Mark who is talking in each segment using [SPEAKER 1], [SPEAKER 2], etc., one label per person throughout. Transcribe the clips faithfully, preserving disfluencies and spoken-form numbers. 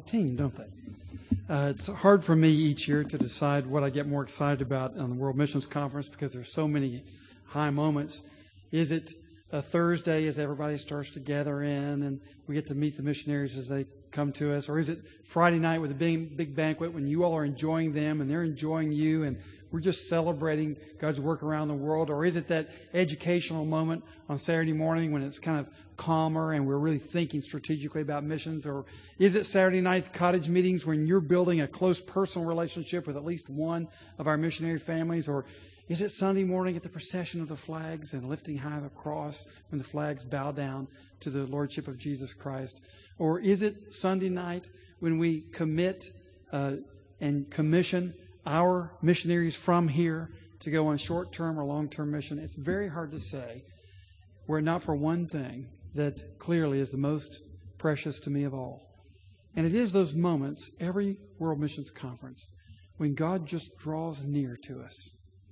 [SPEAKER 1] a team, don't they? Uh, it's hard for me each year to decide what I get more excited about on the World Missions Conference because there's so many high moments. Is it a Thursday as everybody starts to gather in and we get to meet the missionaries as they come to us? Or is it Friday night with a big, big banquet when you all are enjoying them and they're enjoying you and we're just celebrating God's work around the world? Or is it that educational moment on Saturday morning when it's kind of calmer and we're really thinking strategically about missions? Or is it Saturday night cottage meetings when you're building a close personal relationship with at least one of our missionary families? Or is it Sunday morning at the procession of the flags and lifting high the cross when the flags bow down to the Lordship of Jesus Christ? Or is it Sunday night when we commit uh, and commission our missionaries from here to go on short-term or long-term mission? It's very hard to say, were it not for one thing that clearly is the most precious to me of all. And it is those moments, every World Missions Conference, when God just draws near to us.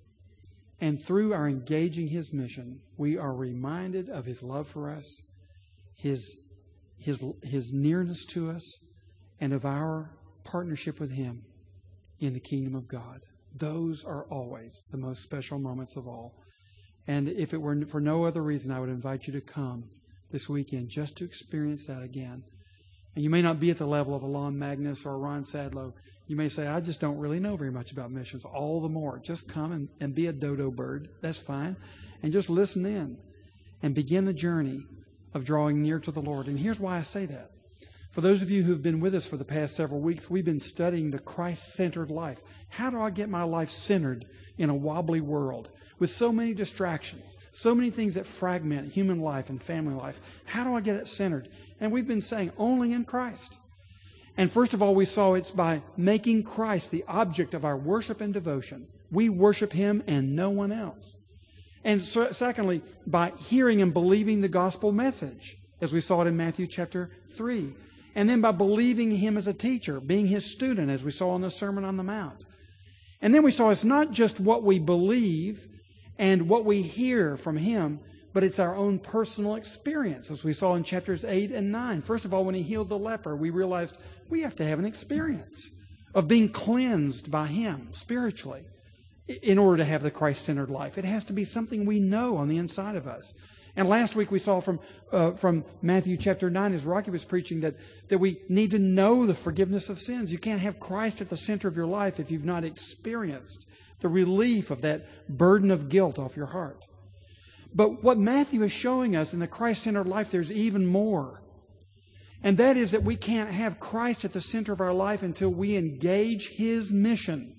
[SPEAKER 1] And through our engaging His mission, we are reminded of His love for us, His, His, His nearness to us, and of our partnership with Him in the kingdom of God. Those are always the most special moments of all. And if it were for no other reason, I would invite you to come this weekend just to experience that again. And you may not be at the level of a Lon Magnus or a Ron Sadlow. You may say, I just don't really know very much about missions. All the more, just come and, and be a dodo bird. That's fine. And just listen in and begin the journey of drawing near to the Lord. And here's why I say that. For those of you who've been with us for the past several weeks, we've been studying the Christ-centered life. How do I get my life centered in a wobbly world with so many distractions, so many things that fragment human life and family life? How do I get it centered? And we've been saying only in Christ. And first of all, we saw it's by making Christ the object of our worship and devotion. We worship Him and no one else. And so, secondly, by hearing and believing the gospel message, as we saw it in Matthew chapter three. And then by believing Him as a teacher, being His student, as we saw in the Sermon on the Mount. And then we saw it's not just what we believe and what we hear from Him, but it's our own personal experience, as we saw in chapters eight and nine. First of all, when He healed the leper, we realized we have to have an experience of being cleansed by Him spiritually in order to have the Christ-centered life. It has to be something we know on the inside of us. And last week we saw from uh, from Matthew chapter nine, as Rocky was preaching, that, that we need to know the forgiveness of sins. You can't have Christ at the center of your life if you've not experienced the relief of that burden of guilt off your heart. But what Matthew is showing us in the Christ-centered life, there's even more. And that is that we can't have Christ at the center of our life until we engage His mission.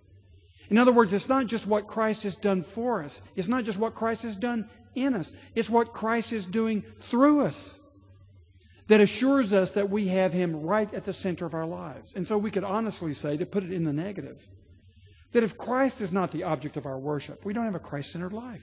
[SPEAKER 1] In other words, it's not just what Christ has done for us. It's not just what Christ has done in us. It's what Christ is doing through us that assures us that we have Him right at the center of our lives. And so we could honestly say, to put it in the negative, that if Christ is not the object of our worship, we don't have a Christ-centered life.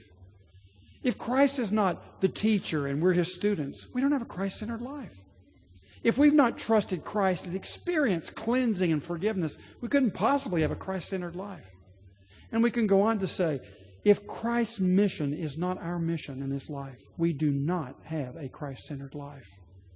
[SPEAKER 1] If Christ is not the teacher and we're His students, we don't have a Christ-centered life. If we've not trusted Christ and experienced cleansing and forgiveness, we couldn't possibly have a Christ-centered life. And we can go on to say, if Christ's mission is not our mission in this life, we do not have a Christ-centered life.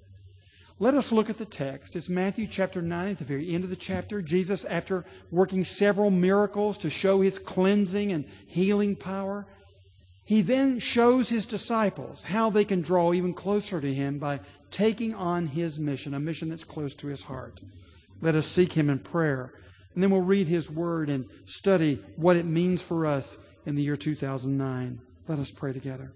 [SPEAKER 1] Let us look at the text. It's Matthew chapter nine, at the very end of the chapter. Jesus, after working several miracles to show His cleansing and healing power, He then shows His disciples how they can draw even closer to Him by taking on His mission, a mission that's close to His heart. Let us seek Him in prayer. And then we'll read His Word and study what it means for us in the year two thousand nine. Let us pray together.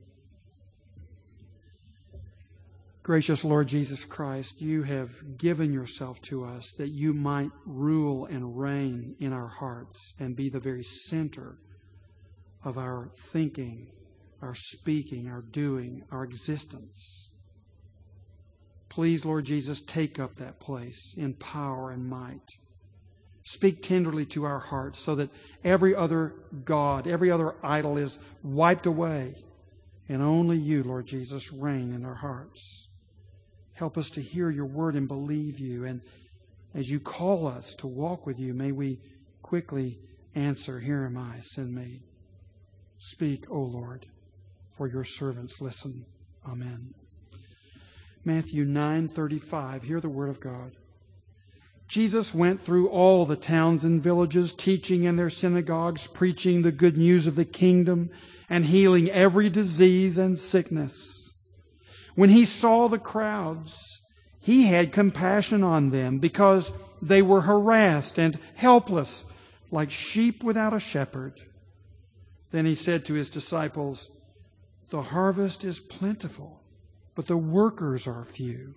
[SPEAKER 1] Gracious Lord Jesus Christ, You have given Yourself to us that You might rule and reign in our hearts and be the very center of our thinking, our speaking, our doing, our existence. Please, Lord Jesus, take up that place in power and might. Speak tenderly to our hearts so that every other god, every other idol is wiped away, and only You, Lord Jesus, reign in our hearts. Help us to hear Your word and believe You, and as You call us to walk with You, may we quickly answer, Here am I, send me. Speak, O Lord, for Your servants listen. Amen. Matthew nine thirty-five, hear the word of God. Jesus went through all the towns and villages, teaching in their synagogues, preaching the good news of the kingdom, and healing every disease and sickness. When he saw the crowds, he had compassion on them because they were harassed and helpless, like sheep without a shepherd. Then he said to his disciples, "The harvest is plentiful, but the workers are few.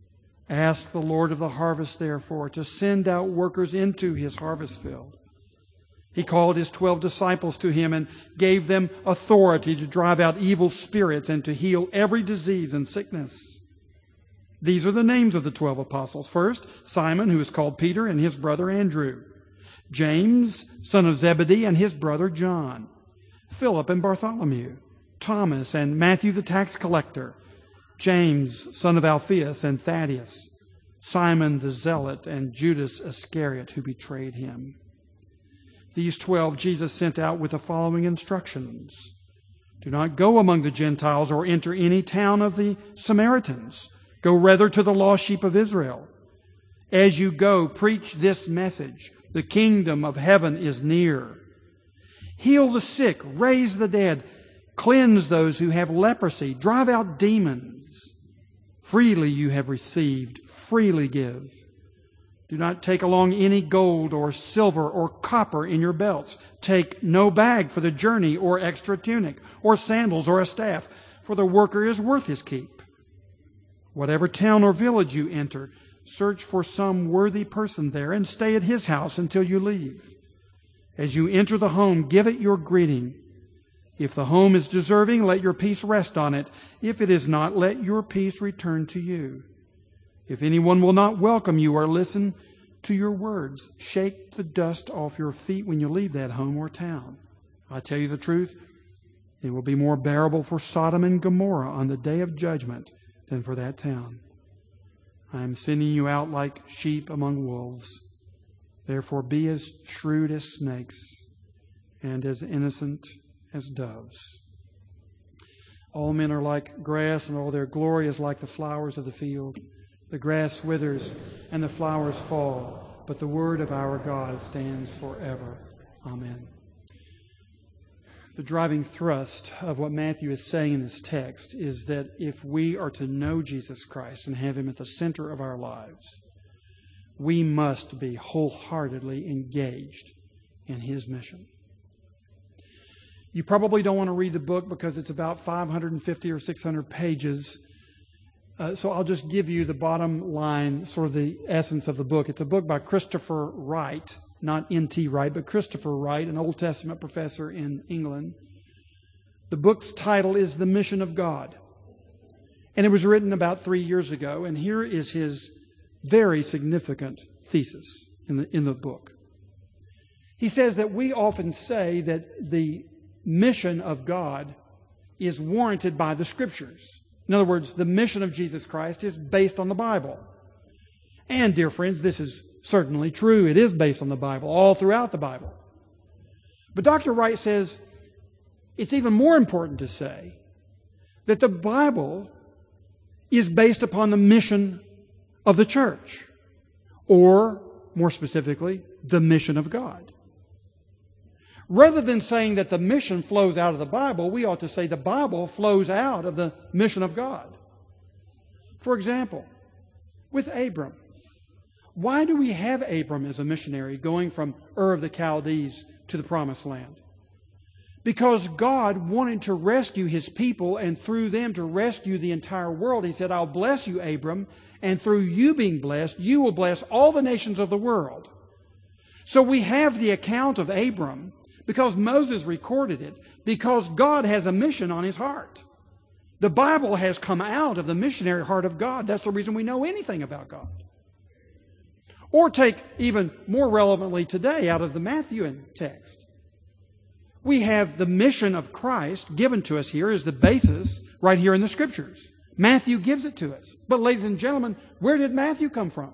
[SPEAKER 1] Ask the Lord of the harvest, therefore, to send out workers into his harvest field." He called his twelve disciples to him and gave them authority to drive out evil spirits and to heal every disease and sickness. These are the names of the twelve apostles. First, Simon, who is called Peter, and his brother Andrew. James, son of Zebedee, and his brother John. Philip and Bartholomew. Thomas and Matthew the tax collector. James, son of Alphaeus, and Thaddeus. Simon the zealot, and Judas Iscariot, who betrayed him. These twelve Jesus sent out with the following instructions. Do not go among the Gentiles or enter any town of the Samaritans. Go rather to the lost sheep of Israel. As you go, preach this message. The kingdom of heaven is near. Heal the sick, raise the dead, cleanse those who have leprosy, drive out demons. Freely you have received, freely give. Do not take along any gold or silver or copper in your belts. Take no bag for the journey or extra tunic or sandals or a staff, for the worker is worth his keep. Whatever town or village you enter, search for some worthy person there and stay at his house until you leave. As you enter the home, give it your greeting. If the home is deserving, let your peace rest on it. If it is not, let your peace return to you. If anyone will not welcome you or listen to your words, shake the dust off your feet when you leave that home or town. I tell you the truth, it will be more bearable for Sodom and Gomorrah on the day of judgment than for that town. I am sending you out like sheep among wolves. Therefore be as shrewd as snakes and as innocent as doves. All men are like grass, and all their glory is like the flowers of the field. The grass withers and the flowers fall, but the word of our God stands forever. Amen. The driving thrust of what Matthew is saying in this text is that if we are to know Jesus Christ and have him at the center of our lives, we must be wholeheartedly engaged in his mission. You probably don't want to read the book because it's about five hundred fifty or six hundred pages. Uh, so I'll just give you the bottom line, sort of the essence of the book. It's a book by Christopher Wright, not N T Wright, but Christopher Wright, an Old Testament professor in England. The book's title is The Mission of God. And it was written about three years ago. And here is his very significant thesis in the, in the book. He says that we often say that the mission of God is warranted by the Scriptures. In other words, the mission of Jesus Christ is based on the Bible. And, dear friends, this is certainly true. It is based on the Bible, all throughout the Bible. But Doctor Wright says it's even more important to say that the Bible is based upon the mission of the church, or, more specifically, the mission of God. Rather than saying that the mission flows out of the Bible, we ought to say the Bible flows out of the mission of God. For example, with Abram. Why do we have Abram as a missionary going from Ur of the Chaldees to the Promised Land? Because God wanted to rescue his people and through them to rescue the entire world. He said, I'll bless you, Abram, and through you being blessed, you will bless all the nations of the world. So we have the account of Abram because Moses recorded it, because God has a mission on his heart. The Bible has come out of the missionary heart of God. That's the reason we know anything about God. Or take even more relevantly today out of the Matthew text. We have the mission of Christ given to us here as the basis right here in the Scriptures. Matthew gives it to us. But ladies and gentlemen, where did Matthew come from?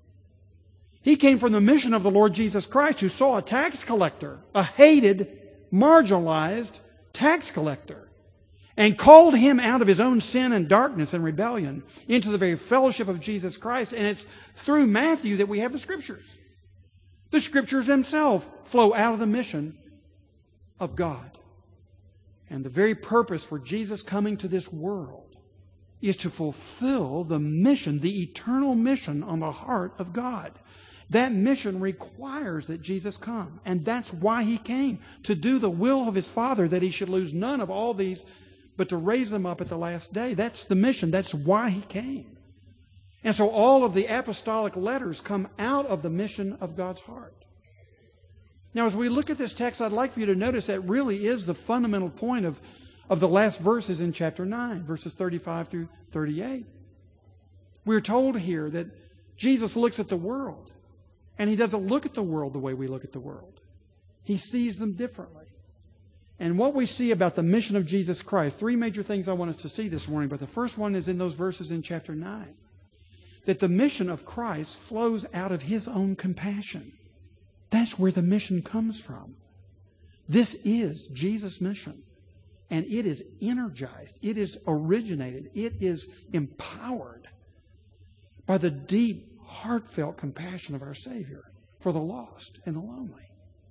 [SPEAKER 1] He came from the mission of the Lord Jesus Christ, who saw a tax collector, a hated, marginalized tax collector. and called him out of his own sin and darkness and rebellion into the very fellowship of Jesus Christ. And it's through Matthew that we have the Scriptures. The Scriptures themselves flow out of the mission of God. And the very purpose for Jesus coming to this world is to fulfill the mission, the eternal mission on the heart of God. That mission requires that Jesus come. And that's why he came, to do the will of his Father, that he should lose none of all these, but to raise them up at the last day. That's the mission. That's why he came. And so all of the apostolic letters come out of the mission of God's heart. Now, as we look at this text, I'd like for you to notice that really is the fundamental point of, of the last verses in chapter nine, verses thirty-five through thirty-eight. We're told here that Jesus looks at the world, and he doesn't look at the world the way we look at the world. He sees them differently. And what we see about the mission of Jesus Christ, three major things I want us to see this morning, but the first one is in those verses in chapter nine. That the mission of Christ flows out of his own compassion. That's where the mission comes from. This is Jesus' mission. And it is energized. It is originated. It is empowered by the deep, heartfelt compassion of our Savior for the lost and the lonely.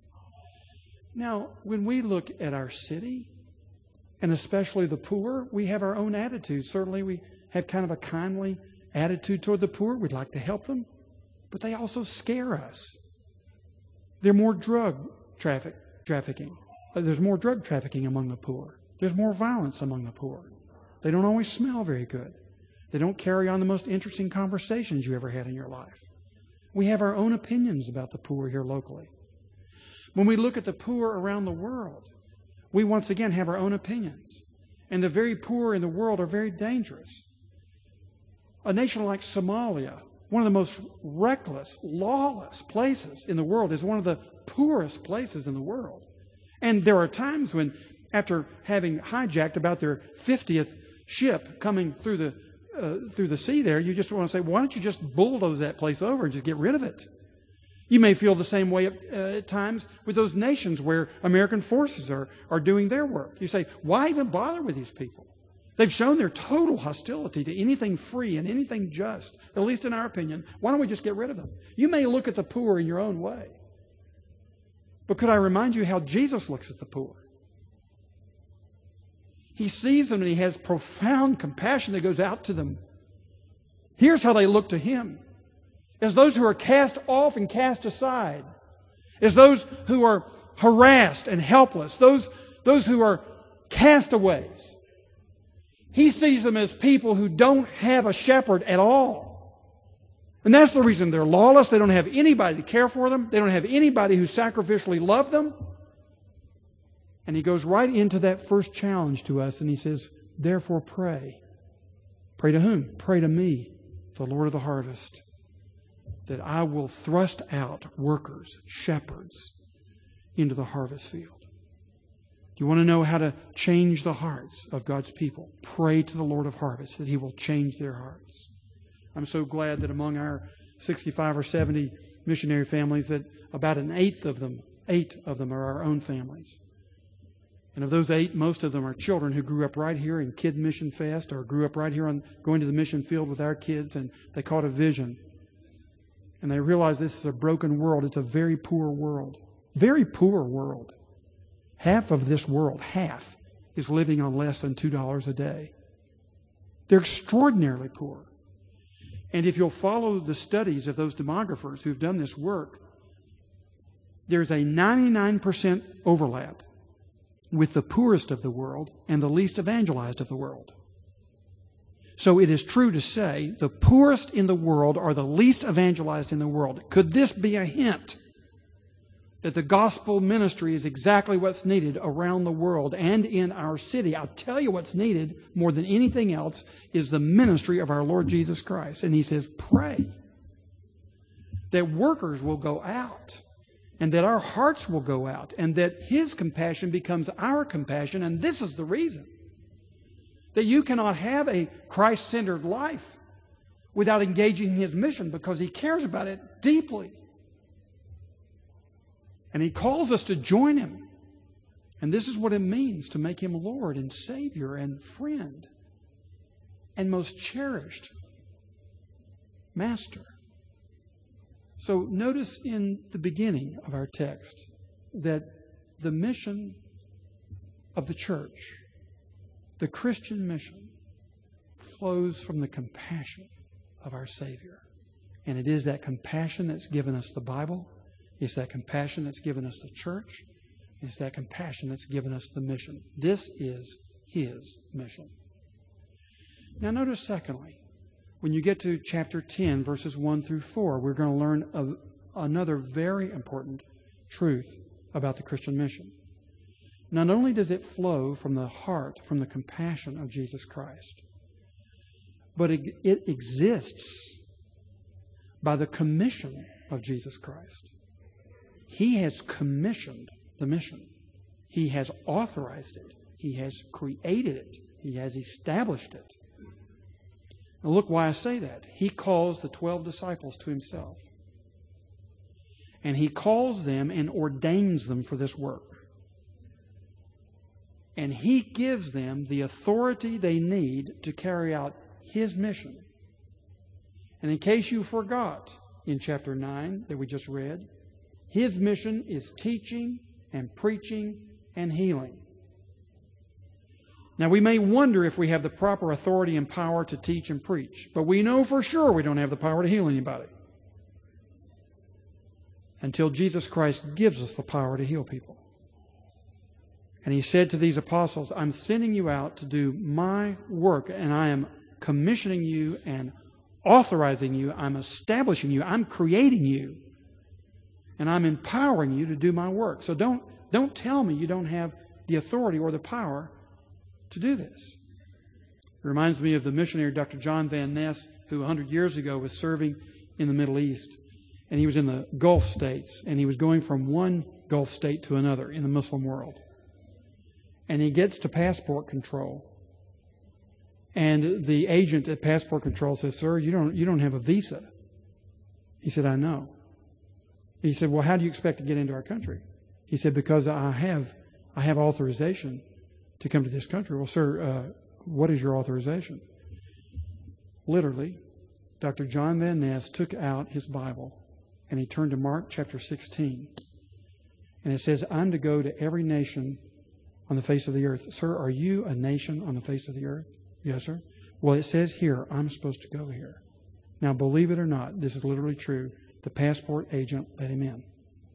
[SPEAKER 1] Now, when we look at our city, and especially the poor, we have our own attitude. Certainly we have kind of a kindly attitude toward the poor. We'd like to help them. But they also scare us. There's more drug traffic, trafficking. There's more drug trafficking among the poor. There's more violence among the poor. They don't always smell very good. They don't carry on the most interesting conversations you ever had in your life. We have our own opinions about the poor here locally. When we look at the poor around the world, we once again have our own opinions. And the very poor in the world are very dangerous. A nation like Somalia, one of the most reckless, lawless places in the world, is one of the poorest places in the world. And there are times when, after having hijacked about their fiftieth ship coming through the uh, through the sea there, you just want to say, why don't you just bulldoze that place over and just get rid of it? You may feel the same way at, uh, at times with those nations where American forces are, are doing their work. You say, why even bother with these people? They've shown their total hostility to anything free and anything just, at least in our opinion. Why don't we just get rid of them? You may look at the poor in your own way. But could I remind you how Jesus looks at the poor? He sees them and he has profound compassion that goes out to them. Here's how they look to him. As those who are cast off and cast aside. As those who are harassed and helpless. Those, those who are castaways. He sees them as people who don't have a shepherd at all. And that's the reason they're lawless. They don't have anybody to care for them. They don't have anybody who sacrificially loved them. And he goes right into that first challenge to us and he says, therefore pray. Pray to whom? Pray to me, the Lord of the harvest, that I will thrust out workers, shepherds, into the harvest field. You want to know how to change the hearts of God's people? Pray to the Lord of harvest that he will change their hearts. I'm so glad that among our sixty-five or seventy missionary families that about an eighth of them, eight of them are our own families. And of those eight, most of them are children who grew up right here in Kid Mission Fest or grew up right here on going to the mission field with our kids, and they caught a vision. And they realized this is a broken world. It's a very poor world. Very poor world. Half of this world, half, is living on less than two dollars a day. They're extraordinarily poor. And if you'll follow the studies of those demographers who've done this work, there's a ninety-nine percent overlap with the poorest of the world and the least evangelized of the world. So it is true to say the poorest in the world are the least evangelized in the world. Could this be a hint that the gospel ministry is exactly what's needed around the world and in our city? I'll tell you what's needed more than anything else is the ministry of our Lord Jesus Christ. And he says, pray that workers will go out and that our hearts will go out and that his compassion becomes our compassion. And this is the reason that you cannot have a Christ-centered life without engaging in his mission, because he cares about it deeply. And he calls us to join him. And this is what it means to make Him Lord and Savior and friend and most cherished Master. So notice in the beginning of our text that the mission of the church, the Christian mission, flows from the compassion of our Savior. And it is that compassion that's given us the Bible. It's that compassion that's given us the church. It's that compassion that's given us the mission. This is His mission. Now notice secondly, when you get to chapter ten, verses one through four, we're going to learn a, another very important truth about the Christian mission. Not only does it flow from the heart, from the compassion of Jesus Christ, but it, it exists by the commission of Jesus Christ. He has commissioned the mission. He has authorized it. He has created it. He has established it. Now look why I say that. He calls the twelve disciples to Himself. And He calls them and ordains them for this work. And He gives them the authority they need to carry out His mission. And in case you forgot, in chapter nine that we just read, His mission is teaching and preaching and healing. Now, we may wonder if we have the proper authority and power to teach and preach, but we know for sure we don't have the power to heal anybody until Jesus Christ gives us the power to heal people. And He said to these apostles, I'm sending you out to do my work, and I am commissioning you and authorizing you. I'm establishing you. I'm creating you. And I'm empowering you to do my work. So don't, don't tell me you don't have the authority or the power to do this. It reminds me of the missionary Doctor John Van Ness, who one hundred years ago was serving in the Middle East. And he was in the Gulf states. And he was going from one Gulf state to another in the Muslim world. And he gets to passport control. And the agent at passport control says, sir, you don't, you don't have a visa. He said, I know. He said, well, how do you expect to get into our country? He said, because I have, I have authorization to come to this country. Well, sir, uh, what is your authorization? Literally, Doctor John Van Ness took out his Bible and he turned to Mark chapter sixteen. And it says, I'm to go to every nation on the face of the earth. Sir, are you a nation on the face of the earth? Yes, sir. Well, it says here, I'm supposed to go here. Now, believe it or not, this is literally true. The passport agent let him in.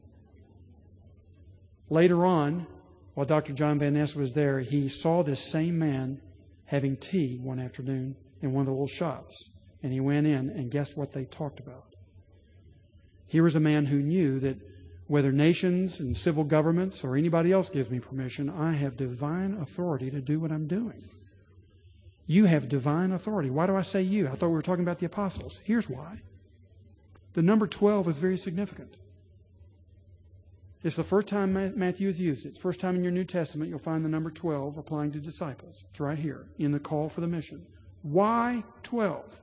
[SPEAKER 1] Later on, while Doctor John Van Ness was there, he saw this same man having tea one afternoon in one of the little shops. And he went in, and guessed what they talked about? Here was a man who knew that whether nations and civil governments or anybody else gives me permission, I have divine authority to do what I'm doing. You have divine authority. Why do I say you? I thought we were talking about the apostles. Here's why. The number twelve is very significant. It's the first time Matthew has used it. It's the first time in your New Testament you'll find the number twelve applying to disciples. It's right here in the call for the mission. Why twelve?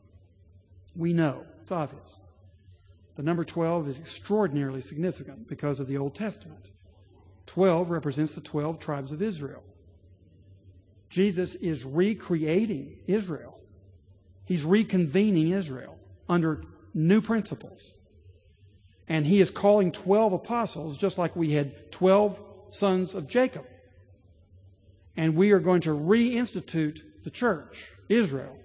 [SPEAKER 1] We know. It's obvious. The number twelve is extraordinarily significant because of the Old Testament. twelve represents the twelve tribes of Israel. Jesus is recreating Israel. He's reconvening Israel under new principles. And He is calling twelve apostles, just like we had twelve sons of Jacob. And we are going to reinstitute the church, Israel.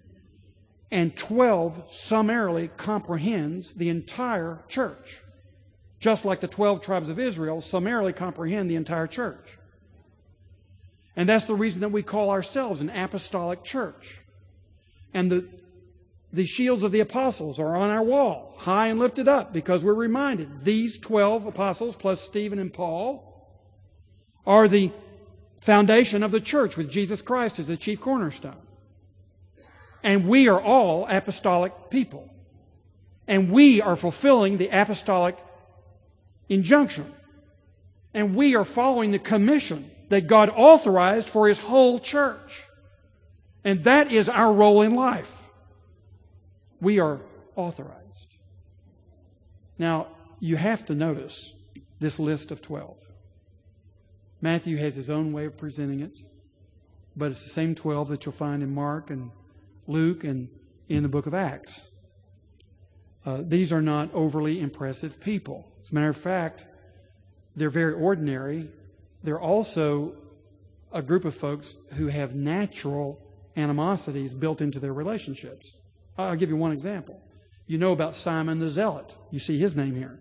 [SPEAKER 1] And twelve summarily comprehends the entire church. Just like the twelve tribes of Israel summarily comprehend the entire church. And that's the reason that we call ourselves an apostolic church. And the, the shields of the apostles are on our wall, high and lifted up, because we're reminded these twelve apostles, plus Stephen and Paul, are the foundation of the church with Jesus Christ as the chief cornerstone. And we are all apostolic people. And we are fulfilling the apostolic injunction. And we are following the commission that God authorized for His whole church. And that is our role in life. We are authorized. Now, you have to notice this list of twelve. Matthew has his own way of presenting it, but it's the same twelve that you'll find in Mark and Luke and in the book of Acts. Uh, these are not overly impressive people. As a matter of fact, they're very ordinary. They're also a group of folks who have natural animosities built into their relationships. I'll give you one example. You know about Simon the Zealot. You see his name here.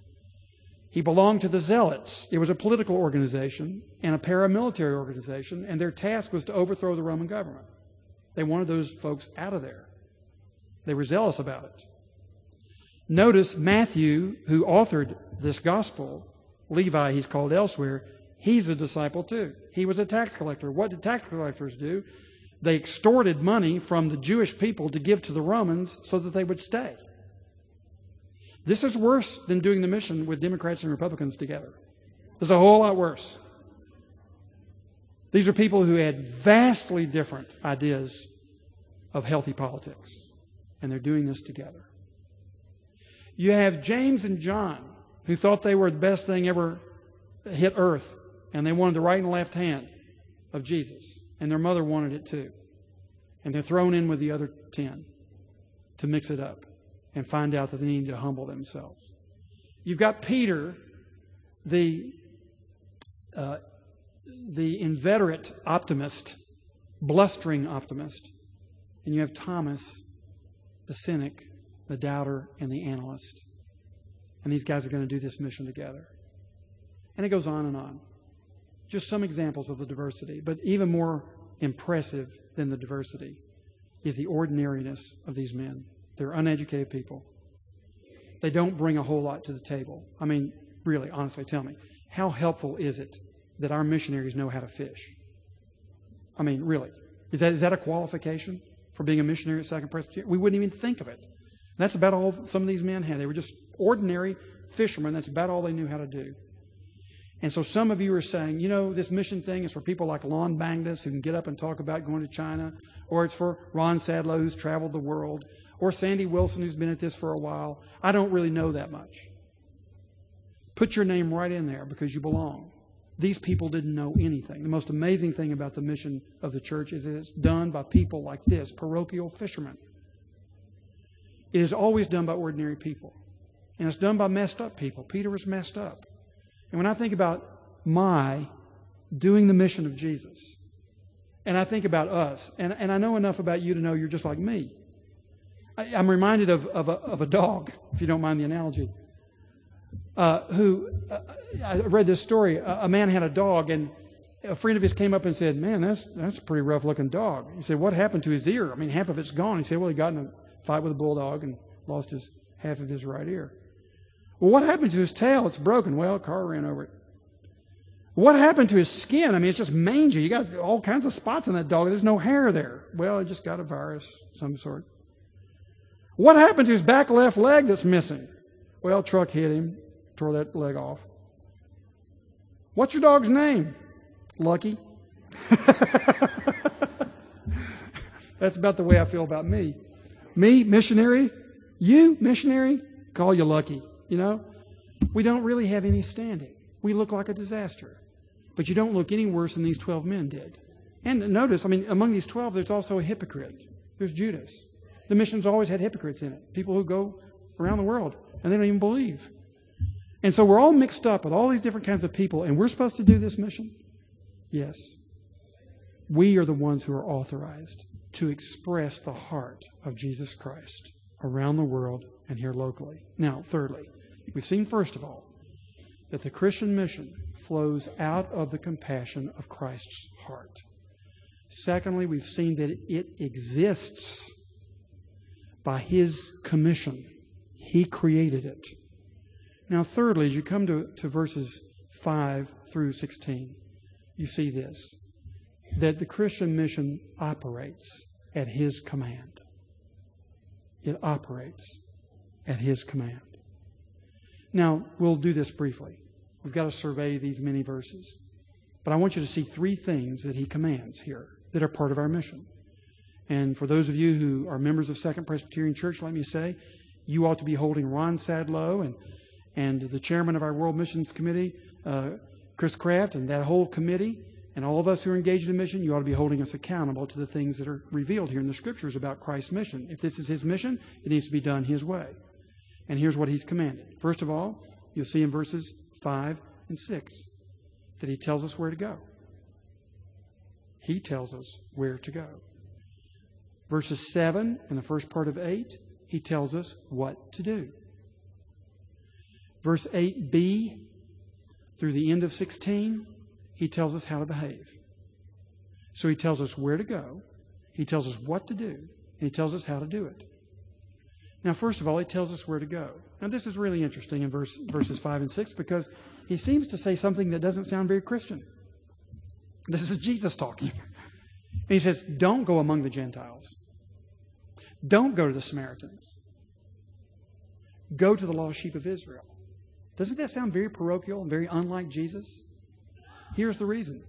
[SPEAKER 1] He belonged to the Zealots. It was a political organization and a paramilitary organization, and their task was to overthrow the Roman government. They wanted those folks out of there. They were zealous about it. Notice Matthew, who authored this gospel, Levi, he's called elsewhere, he's a disciple too. He was a tax collector. What did tax collectors do? They extorted money from the Jewish people to give to the Romans so that they would stay. This is worse than doing the mission with Democrats and Republicans together. It's a whole lot worse. These are people who had vastly different ideas of healthy politics, and they're doing this together. You have James and John, who thought they were the best thing ever hit earth, and they wanted the right and left hand of Jesus, and their mother wanted it too. And they're thrown in with the other ten to mix it up and find out that they need to humble themselves. You've got Peter, the uh, the inveterate optimist, blustering optimist, and you have Thomas, the cynic, the doubter, and the analyst. And these guys are going to do this mission together. And it goes on and on. Just some examples of the diversity. But even more impressive than the diversity is the ordinariness of these men. They're uneducated people. They don't bring a whole lot to the table. I mean, really, honestly, tell me, how helpful is it that our missionaries know how to fish? I mean, really, is that is that a qualification for being a missionary at Second Presbyterian? We wouldn't even think of it. That's about all some of these men had. They were just ordinary fishermen. That's about all they knew how to do. And so some of you are saying, you know, this mission thing is for people like Lon Bangdas who can get up and talk about going to China, or it's for Ron Sadlow who's traveled the world, or Sandy Wilson who's been at this for a while. I don't really know that much. Put your name right in there because you belong. These people didn't know anything. The most amazing thing about the mission of the church is that it's done by people like this, parochial fishermen. It is always done by ordinary people. And it's done by messed up people. Peter was messed up. And when I think about my doing the mission of Jesus, and I think about us, and, and I know enough about you to know you're just like me. I, I'm reminded of, of, a, of a dog, if you don't mind the analogy, uh, who, uh, I read this story. A, a man had a dog, and a friend of his came up and said, man, that's, that's a pretty rough-looking dog. He said, what happened to his ear? I mean, half of it's gone. He said, well, he got in a fight with a bulldog and lost his half of his right ear. Well, what happened to his tail? It's broken. Well, a car ran over it. What happened to his skin? I mean, it's just mangy. You got all kinds of spots on that dog. There's no hair there. Well, it just got a virus of some sort. What happened to his back left leg that's missing? Well, truck hit him, tore that leg off. What's your dog's name? Lucky. That's about the way I feel about me. Me, missionary. You, missionary, call you Lucky. You know, we don't really have any standing. We look like a disaster. But you don't look any worse than these twelve men did. And notice, I mean, among these twelve, there's also a hypocrite. There's Judas. The mission's always had hypocrites in it. People who go around the world and they don't even believe. And so we're all mixed up with all these different kinds of people, and we're supposed to do this mission? Yes. We are the ones who are authorized to express the heart of Jesus Christ around the world and here locally. Now, thirdly, we've seen, first of all, that the Christian mission flows out of the compassion of Christ's heart. Secondly, we've seen that it exists by His commission. He created it. Now, thirdly, as you come to, to verses five through sixteen, you see this, that the Christian mission operates at His command. It operates at His command. Now, we'll do this briefly. We've got to survey these many verses. But I want you to see three things that He commands here that are part of our mission. And for those of you who are members of Second Presbyterian Church, let me say, you ought to be holding Ron Sadlow and, and the chairman of our World Missions Committee, uh, Chris Kraft and that whole committee and all of us who are engaged in mission, you ought to be holding us accountable to the things that are revealed here in the Scriptures about Christ's mission. If this is His mission, it needs to be done His way. And here's what He's commanded. First of all, you'll see in verses five and six that He tells us where to go. He tells us where to go. Verses seven and the first part of eight, He tells us what to do. Verse eight b through the end of sixteen, He tells us how to behave. So He tells us where to go, He tells us what to do, and He tells us how to do it. Now, first of all, He tells us where to go. Now, this is really interesting in verse, verses five and six because He seems to say something that doesn't sound very Christian. This is Jesus talking. And He says, don't go among the Gentiles. Don't go to the Samaritans. Go to the lost sheep of Israel. Doesn't that sound very parochial and very unlike Jesus? Here's the reason.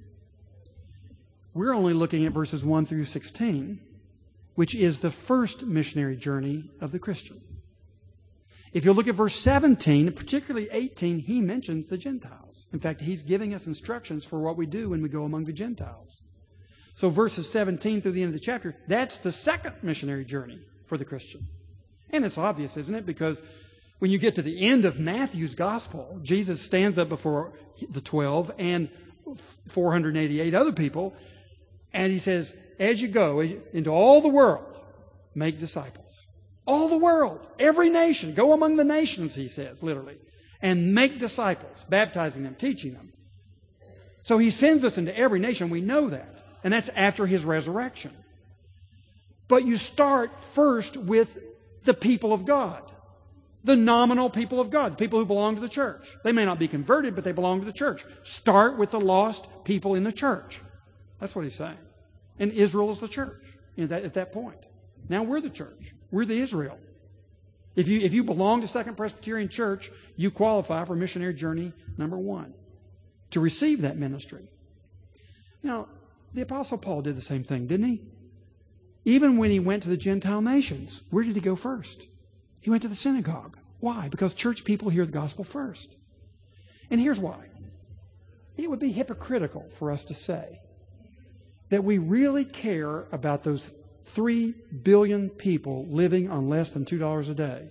[SPEAKER 1] We're only looking at verses one through sixteen, which is the first missionary journey of the Christian. If you look at verse seventeen, particularly eighteen, He mentions the Gentiles. In fact, He's giving us instructions for what we do when we go among the Gentiles. So verses seventeen through the end of the chapter, that's the second missionary journey for the Christian. And it's obvious, isn't it? Because when you get to the end of Matthew's gospel, Jesus stands up before the twelve and four hundred eighty-eight other people, and He says, as you go into all the world, make disciples. All the world, every nation, go among the nations, He says, literally, and make disciples, baptizing them, teaching them. So He sends us into every nation, we know that. And that's after His resurrection. But you start first with the people of God. The nominal people of God, the people who belong to the church. They may not be converted, but they belong to the church. Start with the lost people in the church. That's what He's saying. And Israel is the church at that, at that point. Now we're the church. We're the Israel. If you, if you belong to Second Presbyterian Church, you qualify for missionary journey number one, to receive that ministry. Now, the Apostle Paul did the same thing, didn't he? Even when he went to the Gentile nations, where did he go first? He went to the synagogue. Why? Because church people hear the gospel first. And here's why. It would be hypocritical for us to say that we really care about those three billion people living on less than two dollars a day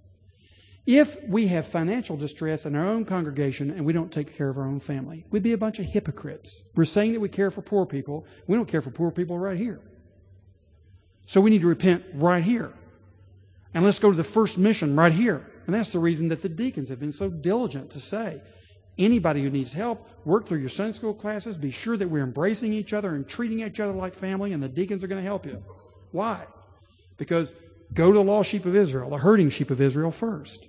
[SPEAKER 1] if we have financial distress in our own congregation and we don't take care of our own family. We'd be a bunch of hypocrites. We're saying that we care for poor people. We don't care for poor people right here. So we need to repent right here. And let's go to the first mission right here. And that's the reason that the deacons have been so diligent to say, anybody who needs help, work through your Sunday school classes, be sure that we're embracing each other and treating each other like family, and the deacons are going to help you. Why? Because go to the lost sheep of Israel, the hurting sheep of Israel first.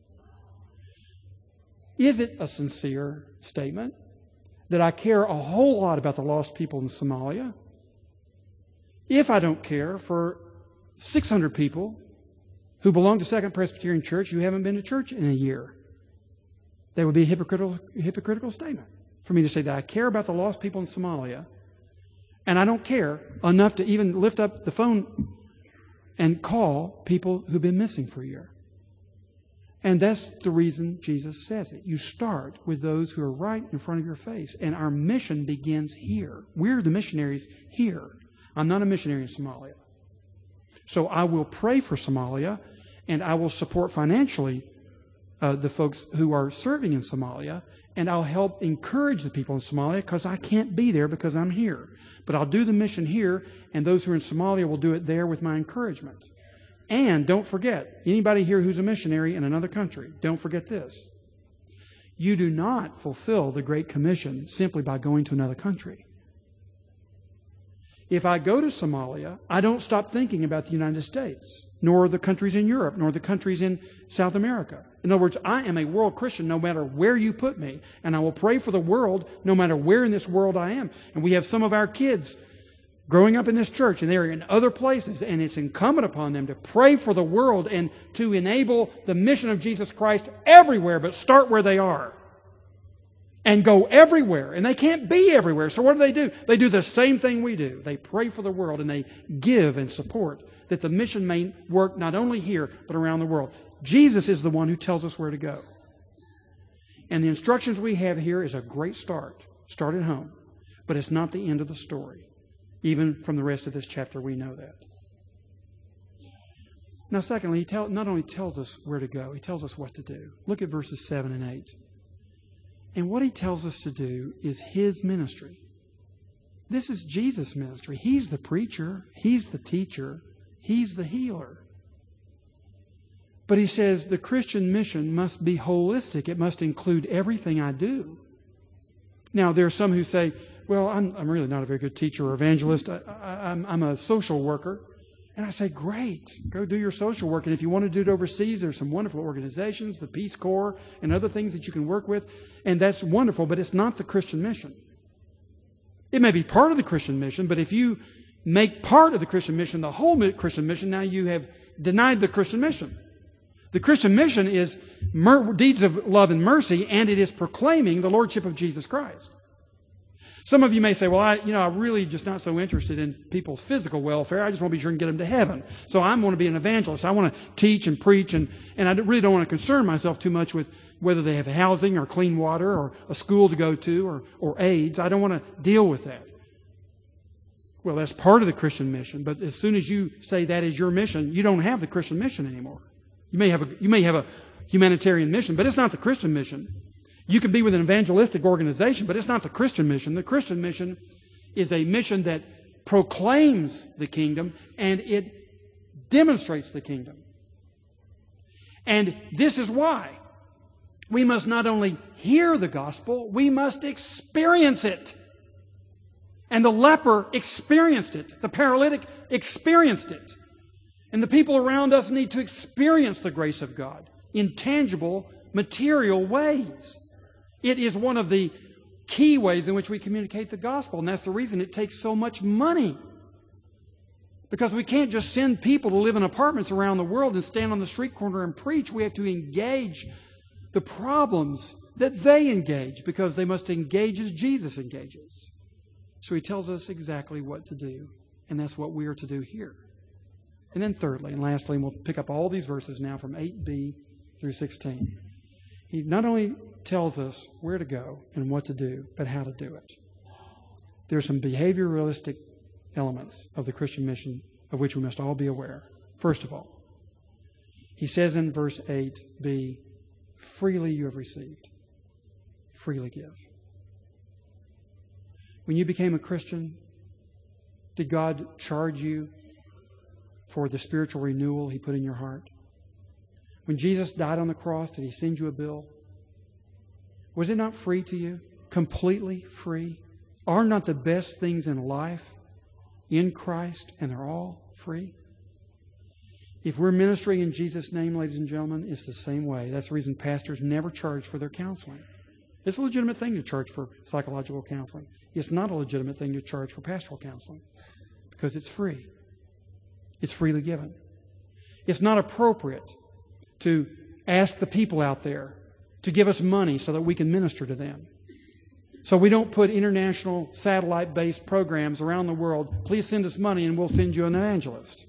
[SPEAKER 1] Is it a sincere statement that I care a whole lot about the lost people in Somalia if I don't care for six hundred people who belong to Second Presbyterian Church who haven't been to church in a year? That would be a hypocritical, hypocritical statement for me to say that I care about the lost people in Somalia and I don't care enough to even lift up the phone and call people who've been missing for a year. And that's the reason Jesus says it. You start with those who are right in front of your face. And our mission begins here. We're the missionaries here. I'm not a missionary in Somalia. So I will pray for Somalia, and I will support financially uh, the folks who are serving in Somalia, and I'll help encourage the people in Somalia because I can't be there because I'm here. But I'll do the mission here, and those who are in Somalia will do it there with my encouragement. And don't forget, anybody here who's a missionary in another country, don't forget this. You do not fulfill the Great Commission simply by going to another country. If I go to Somalia, I don't stop thinking about the United States, nor the countries in Europe, nor the countries in South America. In other words, I am a world Christian no matter where you put me, and I will pray for the world no matter where in this world I am. And we have some of our kids growing up in this church, and they're in other places, and it's incumbent upon them to pray for the world and to enable the mission of Jesus Christ everywhere, but start where they are. And go everywhere. And they can't be everywhere. So what do they do? They do the same thing we do. They pray for the world and they give and support that the mission may work not only here, but around the world. Jesus is the one who tells us where to go. And the instructions we have here is a great start. Start at home. But it's not the end of the story. Even from the rest of this chapter, we know that. Now, secondly, he tell, not only tells us where to go, he tells us what to do. Look at verses seven and eight. And what he tells us to do is his ministry. This is Jesus' ministry. He's the preacher. He's the teacher. He's the healer. But he says the Christian mission must be holistic. It must include everything I do. Now, there are some who say, well, I'm, I'm really not a very good teacher or evangelist. I, I, I'm, I'm a social worker. And I say, great, go do your social work. And if you want to do it overseas, there's some wonderful organizations, the Peace Corps, and other things that you can work with. And that's wonderful, but it's not the Christian mission. It may be part of the Christian mission, but if you make part of the Christian mission the whole Christian mission, now you have denied the Christian mission. The Christian mission is mer- deeds of love and mercy, and it is proclaiming the Lordship of Jesus Christ. Some of you may say, well, I, you know, I'm really just not so interested in people's physical welfare. I just want to be sure and get them to heaven. So I want to be an evangelist. I want to teach and preach, and, and I really don't want to concern myself too much with whether they have housing or clean water or a school to go to or, or AIDS. I don't want to deal with that. Well, that's part of the Christian mission, but as soon as you say that is your mission, you don't have the Christian mission anymore. You may have a, you may have a humanitarian mission, but it's not the Christian mission. You can be with an evangelistic organization, but it's not the Christian mission. The Christian mission is a mission that proclaims the kingdom and it demonstrates the kingdom. And this is why we must not only hear the gospel, we must experience it. And the leper experienced it. The paralytic experienced it. And the people around us need to experience the grace of God in tangible, material ways. It is one of the key ways in which we communicate the gospel, and that's the reason it takes so much money. Because we can't just send people to live in apartments around the world and stand on the street corner and preach. We have to engage the problems that they engage, because they must engage as Jesus engages. So he tells us exactly what to do, and that's what we are to do here. And then thirdly, and lastly, and we'll pick up all these verses now from eight b through sixteen. He not only tells us where to go and what to do, but how to do it. There are some behavioralistic elements of the Christian mission of which we must all be aware. First of all, he says in verse eight b, freely you have received, freely give. When you became a Christian, did God charge you for the spiritual renewal He put in your heart? When Jesus died on the cross, did He send you a bill? Was it not free to you? Completely free? Are not the best things in life in Christ, and they're all free? If we're ministering in Jesus' name, ladies and gentlemen, it's the same way. That's the reason pastors never charge for their counseling. It's a legitimate thing to charge for psychological counseling. It's not a legitimate thing to charge for pastoral counseling, because it's free. It's freely given. It's not appropriate to ask the people out there to give us money so that we can minister to them. So we don't put international satellite-based programs around the world, please send us money and we'll send you an evangelist.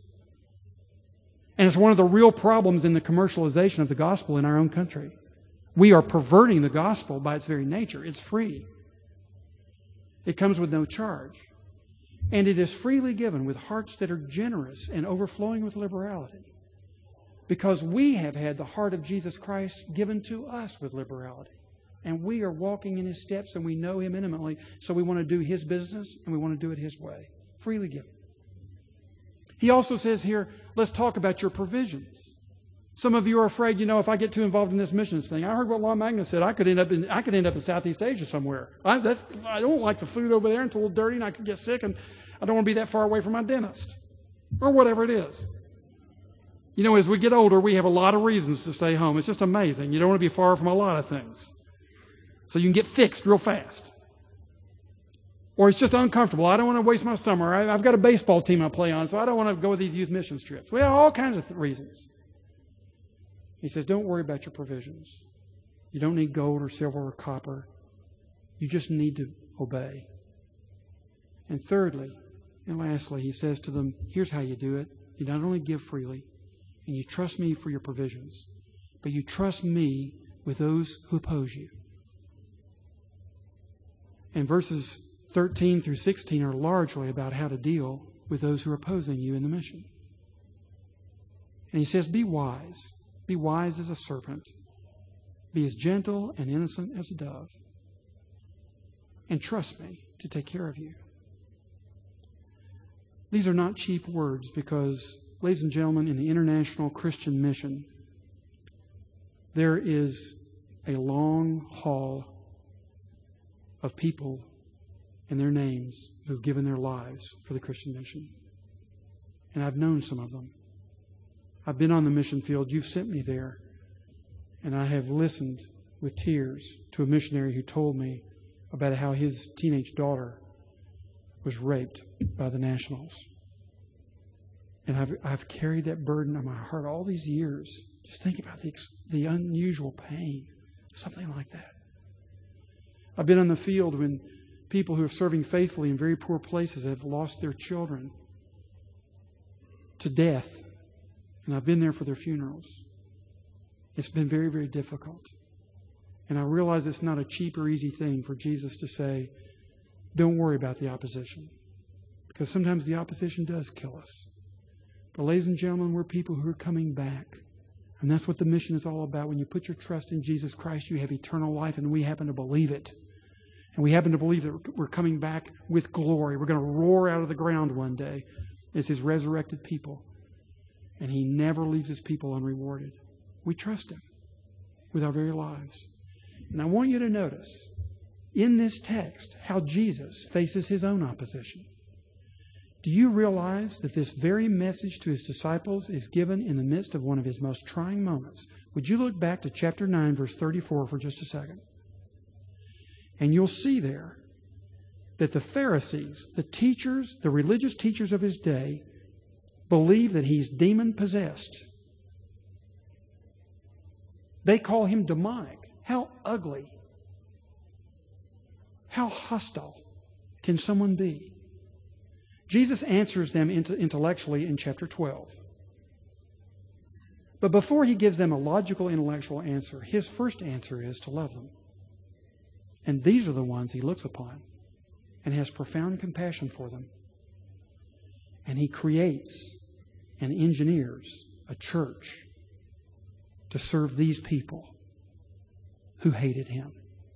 [SPEAKER 1] And it's one of the real problems in the commercialization of the gospel in our own country. We are perverting the gospel by its very nature. It's free. It comes with no charge. And it is freely given with hearts that are generous and overflowing with liberality. Because we have had the heart of Jesus Christ given to us with liberality. And we are walking in His steps and we know Him intimately. So we want to do His business and we want to do it His way. Freely given. He also says here, let's talk about your provisions. Some of you are afraid, you know, if I get too involved in this missions thing. I heard what Lon Magnus said. I could end up in I could end up in Southeast Asia somewhere. I, that's, I don't like the food over there. It's a little dirty and I could get sick and I don't want to be that far away from my dentist. Or whatever it is. You know, as we get older, we have a lot of reasons to stay home. It's just amazing. You don't want to be far from a lot of things. So you can get fixed real fast. Or it's just uncomfortable. I don't want to waste my summer. I, I've got a baseball team I play on, so I don't want to go with these youth missions trips. We have all kinds of th- reasons. He says, don't worry about your provisions. You don't need gold or silver or copper. You just need to obey. And thirdly, and lastly, he says to them, here's how you do it. You not only give freely, and you trust me for your provisions, but you trust me with those who oppose you. And verses thirteen through sixteen are largely about how to deal with those who are opposing you in the mission. And he says, be wise. Be wise as a serpent. Be as gentle and innocent as a dove. And trust me to take care of you. These are not cheap words because, ladies and gentlemen, in the international Christian mission, there is a long haul of people and their names who've given their lives for the Christian mission. And I've known some of them. I've been on the mission field. You've sent me there. And I have listened with tears to a missionary who told me about how his teenage daughter was raped by the Nationals. And I've, I've carried that burden on my heart all these years. Just think about the, the unusual pain of something like that. I've been on the field when people who are serving faithfully in very poor places have lost their children to death. And I've been there for their funerals. It's been very, very difficult. And I realize it's not a cheap or easy thing for Jesus to say, don't worry about the opposition. Because sometimes the opposition does kill us. But ladies and gentlemen, we're people who are coming back. And that's what the mission is all about. When you put your trust in Jesus Christ, you have eternal life, and we happen to believe it. And we happen to believe that we're coming back with glory. We're going to roar out of the ground one day as His resurrected people. And He never leaves His people unrewarded. We trust Him with our very lives. And I want you to notice in this text how Jesus faces His own opposition. Do you realize that this very message to His disciples is given in the midst of one of His most trying moments? Would you look back to chapter nine, verse thirty-four for just a second? And you'll see there that the Pharisees, the teachers, the religious teachers of His day, believe that He's demon-possessed. They call Him demonic. How ugly, how hostile can someone be? Jesus answers them intellectually in chapter twelve. But before He gives them a logical, intellectual answer, His first answer is to love them. And these are the ones He looks upon and has profound compassion for them. And He creates and engineers a church to serve these people who hated Him.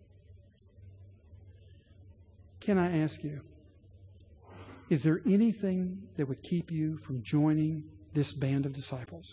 [SPEAKER 1] Can I ask you, is there anything that would keep you from joining this band of disciples?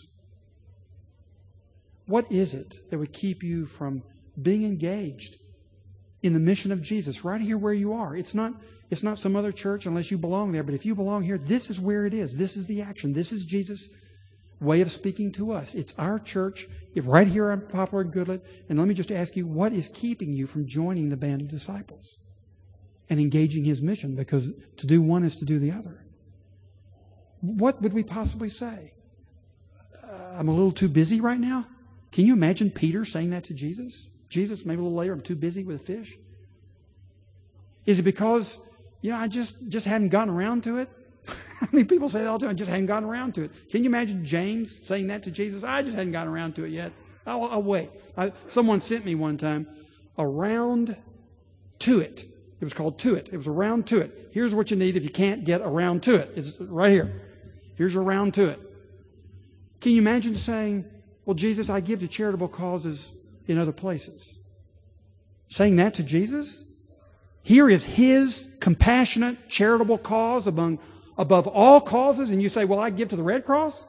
[SPEAKER 1] What is it that would keep you from being engaged in the mission of Jesus right here where you are? It's not, it's not some other church unless you belong there, but if you belong here, this is where it is. This is the action. This is Jesus' way of speaking to us. It's our church right here on Poplar and Goodlet. And let me just ask you, what is keeping you from joining the band of disciples and engaging His mission? Because to do one is to do the other. What would we possibly say? Uh, I'm a little too busy right now? Can you imagine Peter saying that to Jesus? Jesus, maybe a little later, I'm too busy with a fish? Is it because, you know, I just, just hadn't gotten around to it? I mean, people say that all the time, I just hadn't gotten around to it. Can you imagine James saying that to Jesus? I just hadn't gotten around to it yet. I'll, I'll wait. I, someone sent me one time a round to it. It was called To It. It was a round to it. Here's what you need if you can't get around to it. It's right here. Here's your round to it. Can you imagine saying, well, Jesus, I give to charitable causes in other places? Saying that to Jesus? Here is His compassionate, charitable cause among above all causes, and you say, well, I give to the Red Cross?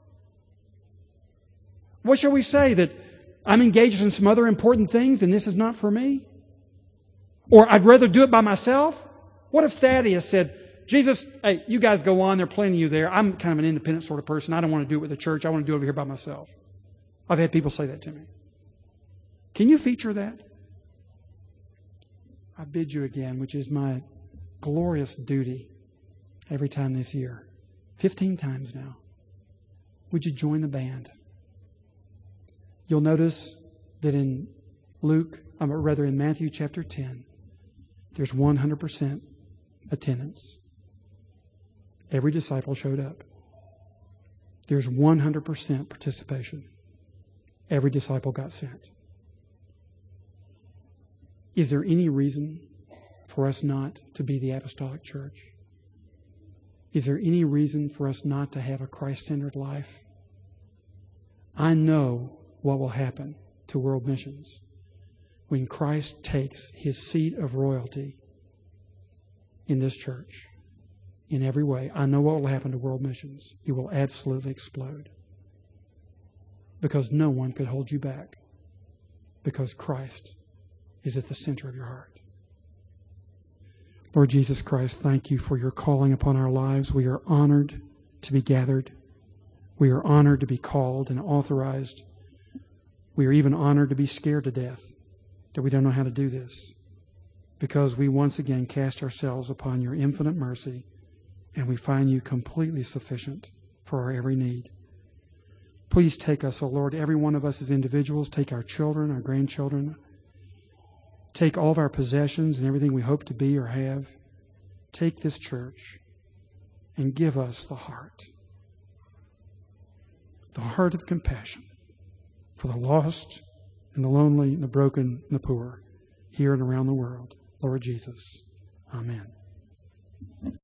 [SPEAKER 1] What shall we say? That I'm engaged in some other important things and this is not for me? Or I'd rather do it by myself? What if Thaddeus said, Jesus, hey, you guys go on, there are plenty of you there. I'm kind of an independent sort of person. I don't want to do it with the church. I want to do it over here by myself. I've had people say that to me. Can you feature that? I bid you again, which is my glorious duty every time this year. Fifteen times now. Would you join the band? You'll notice that in Luke, or rather in Matthew chapter ten, there's one hundred percent attendance. Every disciple showed up. There's one hundred percent participation. Every disciple got sent. Is there any reason for us not to be the apostolic church? Is there any reason for us not to have a Christ-centered life? I know what will happen to world missions when Christ takes his seat of royalty in this church. In every way, I know what will happen to world missions. It will absolutely explode. Because no one could hold you back. Because Christ is at the center of your heart. Lord Jesus Christ, thank you for your calling upon our lives. We are honored to be gathered. We are honored to be called and authorized. We are even honored to be scared to death that we don't know how to do this, because we once again cast ourselves upon your infinite mercy and we find you completely sufficient for our every need. Please take us, O Lord, every one of us as individuals. Take our children, our grandchildren. Take all of our possessions and everything we hope to be or have. Take this church and give us the heart. The heart of compassion for the lost and the lonely and the broken and the poor here and around the world. Lord Jesus. Amen.